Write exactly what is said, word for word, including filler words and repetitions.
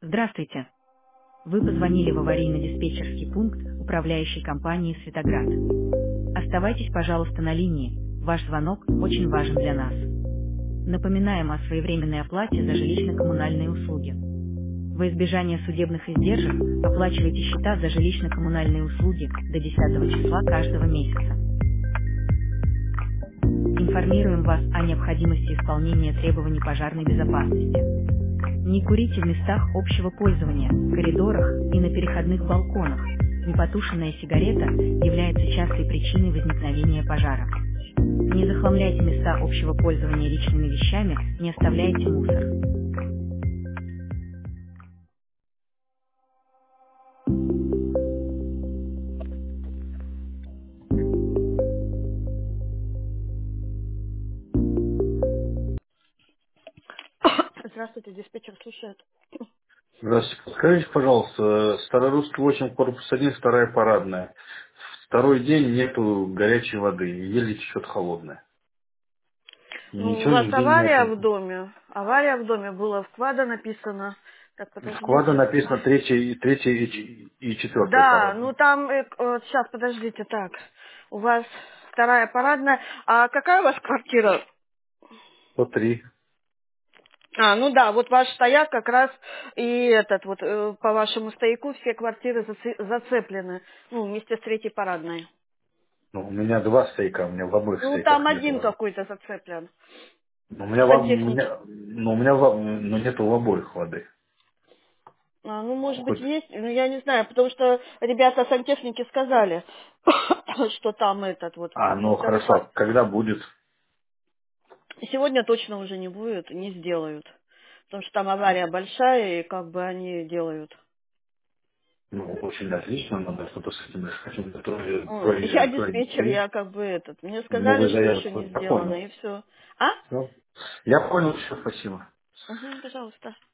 Здравствуйте. Вы позвонили в аварийно-диспетчерский пункт управляющей компании «Светоград». Оставайтесь, пожалуйста, на линии. Ваш звонок очень важен для нас. Напоминаем о своевременной оплате за жилищно-коммунальные услуги. Во избежание судебных издержек оплачивайте счета за жилищно-коммунальные услуги до десятого числа каждого месяца. Информируем вас о необходимости исполнения требований пожарной безопасности. Не курите в местах общего пользования, коридорах и на переходных балконах. Непотушенная сигарета является частой причиной возникновения пожара. Не захламляйте места общего пользования личными вещами, не оставляйте мусор. Здравствуйте, диспетчер слушает. Здравствуйте. Скажите, пожалуйста, Старорусский восемь, корпус один, вторая парадная. Второй день нету горячей воды, еле течет холодная. И Ну, у ничего вас нигде не авария в написано. доме. Авария в доме была, вклада написано. Так, Вклада подождите. написано третья, и третья и, ч- и четвертая Да, ну парадная. там, э, к- вот сейчас, подождите, так. У вас вторая парадная. А какая у вас квартира? сто три. А, ну да, вот ваш стояк как раз и этот вот э, по вашему стояку все квартиры заци- зацеплены, ну, вместе с третьей парадной. Ну, у меня два стояка, у меня в обоих Ну, там стояках нету один воды. какой-то зацеплен. Но у меня, в, об- у Сантехники. меня, но у меня в, об- но нету в обоих воды. А, ну, может быть, Хоть- есть, но я не знаю, потому что ребята сантехники сказали, что там этот вот А, во ну второй хорошо, пар... а когда будет? Сегодня точно уже не будет, не сделают. Потому что там авария большая, и как бы они делают. Ну, очень отлично, надо что-то с этим решать. Это трое, М, трое, Я трое диспетчер, детей. я как бы этот. Мне Ну, сказали, вы что еще заявку, не я сделано, понял. и все. А? Все. Я понял, все, спасибо. Угу, пожалуйста.